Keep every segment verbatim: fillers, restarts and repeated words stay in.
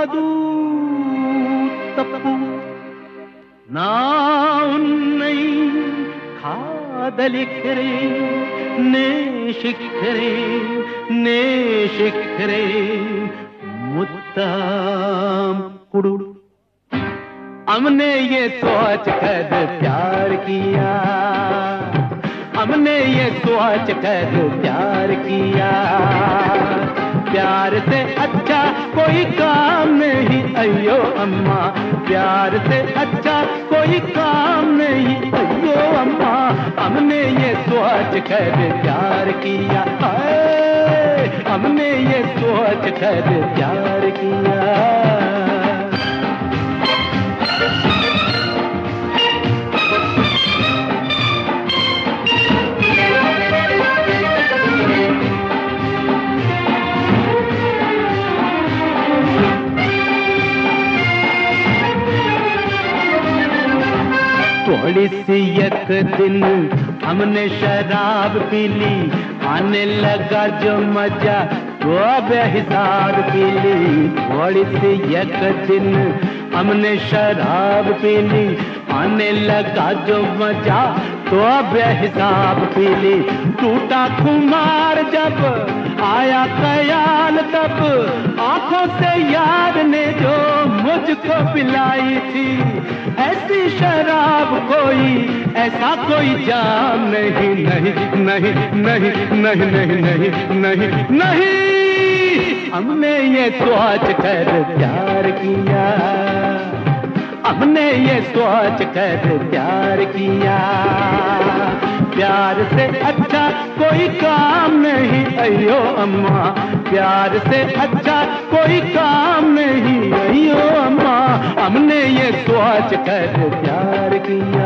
ಅದು ತಪ್ಪು. ನಾವುನ್ನೈ ಕಾದಲಿಕ್ಕರೆ ನೇ ಶಿಖರೆ ನೇ ಶಿಖರೆ मुत्ताम कुड़ू. हमने ये सोच कर प्यार किया, हमने ये सोच कर प्यार किया. प्यार से अच्छा कोई काम नहीं अयो अम्मा, प्यार से अच्छा कोई काम नहीं अयो अम्मा. हमने ये सोच कर प्यार किया, हमने ये सोच कर प्यार किया. थोड़ी सी एक दिन हमने शराब पी ली, आने लगा जो मजा वो बेहिसाब पी ली. थोड़ी सी एक दिन हमने शराब पी ली, आने लगा जो मजा तो बेहिसाब पी ली. टूटा खुमार जब आया ख्याल तब आंखों से याद ने जो मुझको पिलाई थी. ऐसी शराब कोई ऐसा कोई जाम नहीं नहीं नहीं नहीं नहीं नहीं नहीं नहीं नहीं. हमने ये सोच कर प्यार किया, हमने ये सोच कर प्यार किया. प्यार से अच्छा कोई काम नहीं अयो अम्मा, प्यार से अच्छा कोई काम नहीं अयो अम्मा. हमने ये सोच कर प्यार किया.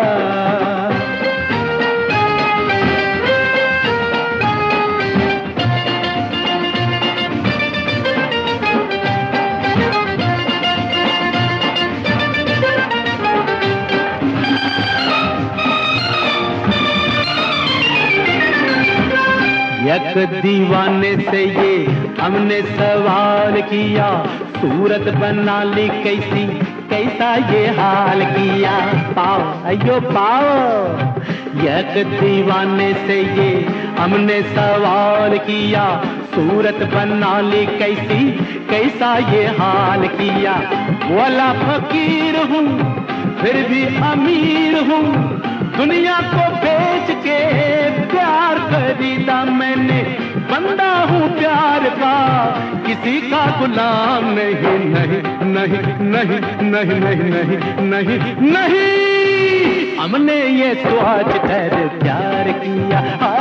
एक दीवाने से ये हमने सवाल किया, सूरत बना ली कैसी कैसा ये हाल किया. पाओ अयो पाओ. एक दीवाने से ये हमने सवाल किया, सूरत बना ली कैसी कैसा ये हाल किया. बोला फकीर हूँ फिर भी अमीर हूँ, दुनिया को बेच के प्यार खरीदा मैंने. बंदा हूँ प्यार का किसी का गुलाम नहीं नहीं नहीं नहीं नहीं नहीं नहीं नहीं नहीं. हमने ये सोच कर प्यार किया,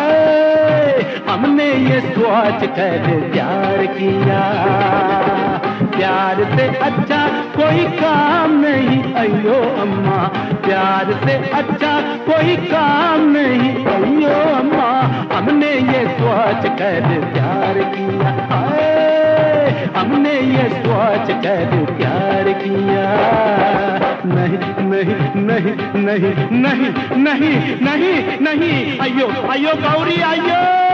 हमने ये सोच कर प्यार किया. प्यार से अच्छा कोई काम नहीं अयो अम्मा, प्यार से अच्छा कोई काम नहीं अयो अम्मा. हमने ये सोच कर प्यार किया, हमने ये सोच कर प्यार किया. नहीं नहीं नहीं नहीं नहीं नहीं नहीं नहीं अयो अयो गौरी अयो.